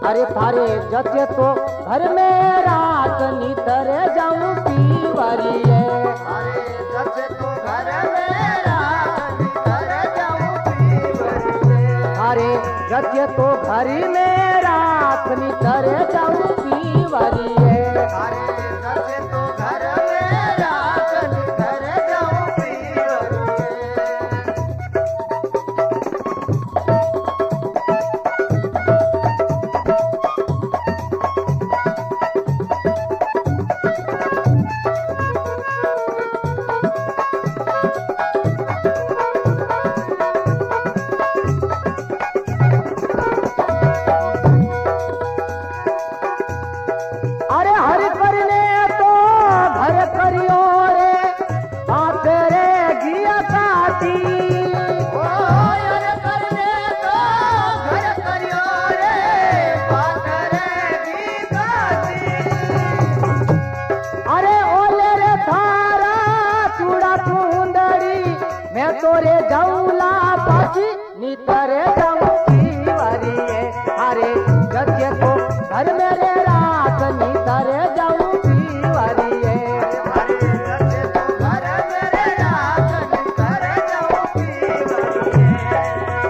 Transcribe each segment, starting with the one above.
अरे थारे जचे तो घर में रात नितर जाऊं पीवरी है। अरे जचे तो घर में रात नितर जाऊं पीवरी है। अरे जचे तो घर में रात नितर जाऊं पीवरी है। अरे जचे तो घर में रात नितर जाऊं पीवरी अरे हर करने तो घर करियो रे बात रे गिया काटी। ओ यार करने तो घर करियो रे बात रे गीताती। अरे ओले रे थारा चूड़ा चूंदड़ी मैं तोरे जाऊला पाची नितरे जाऊं पीवरी है। अरे जचे तो घर मेरे रात नितरे जाऊं पीवरी है। अरे जचे तो घर मेरे रात नितर जाऊं पीवरी है।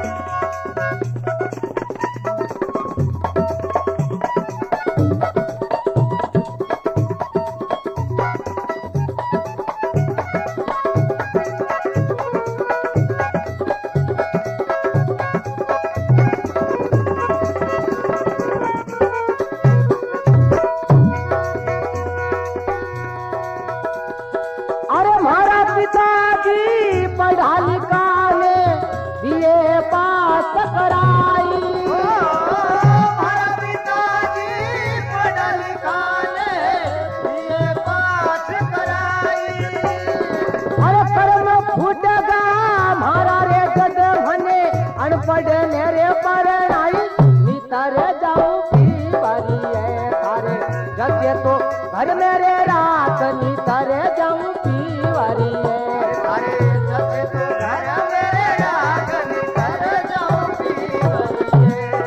अरे हमारा पिताजी पढ़ा लिखा ने बीए पास कराई। हमारा पिताजी पढ़ा लिखा ने बीए पास कराई। अरे कर्म फूटगा हमारा रे गधने अनपढ़ ने रे परनाई नितर जाऊं पीवरी है। अरे जगे तो घर मेरे रात नितर जाऊं पीवरी है। अरे जचे तो घर मेरे रात नितर जाऊं पीवरी है।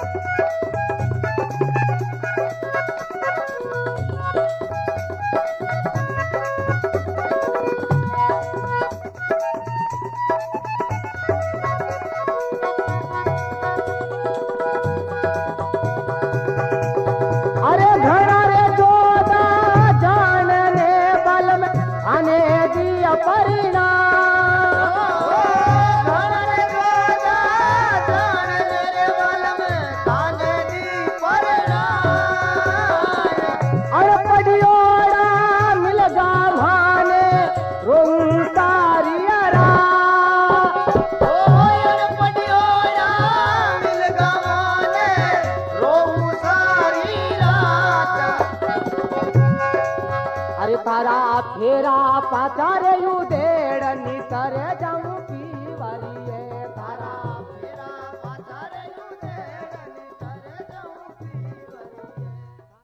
अरे घड़ा रे जोदा जानने बल में आने दिया परिणाम। घर रे गोदा जान मेरे बल में ताने दी परिणाम। अरे पडियोड़ा मिलगा भाने रोऊं तारियरा। ओ यार पडियोड़ा मिल गवाने रोऊं सारी रात। अरे तारा फेरा पाचारे यू देड़ नितर जाऊं